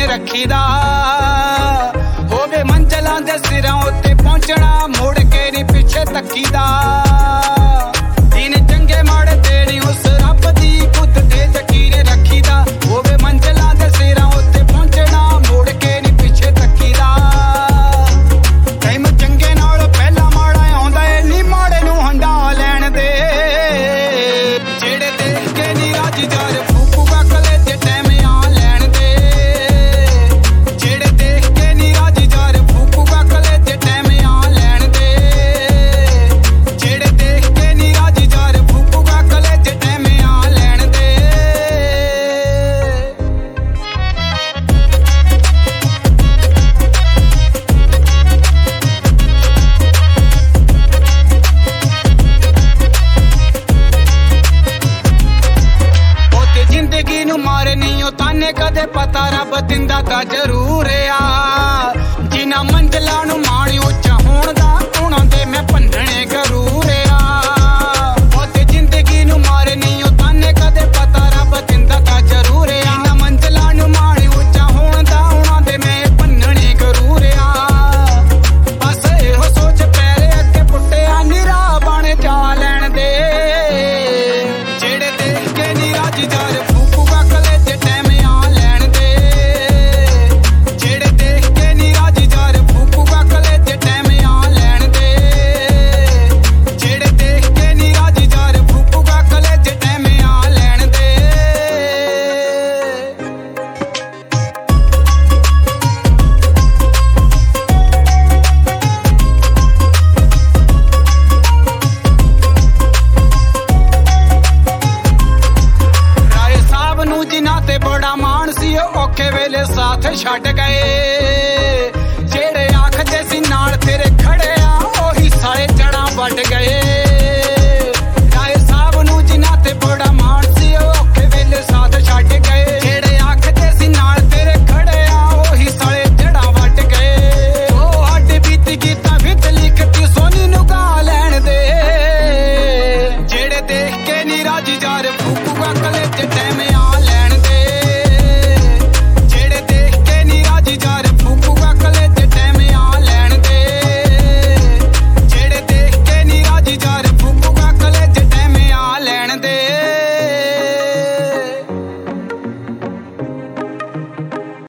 रखीदा होवे मंजिलां दे सिरां उत्ते पहुंचना मुड़ के नी पिछे तकीदा दिन चंगे माड़े तेरी उस रब दी खुद ते यकीन रखीदा होवे मंजिलां दे सिरां उत्ते पहुंचना मुड़ के नी पिछे तकीदा टाइम चंगे नाल पहला माड़ा आउंदा ए नी माड़े नूं हंडा लैण दे जेड़े देख के नी राजी जार फूकूगा कलेजे टाइम आ लैण दे जेड़े देख के नी राजी जार फूकूगा कलेजे टाइम आ लैण दे जेड़े देख के नी राजी जार फूकूगा कलेजे टाइम आ लैण दे जिंदगी नू मारे नहीं ताने कदे पता रब दिंदा ता जरूर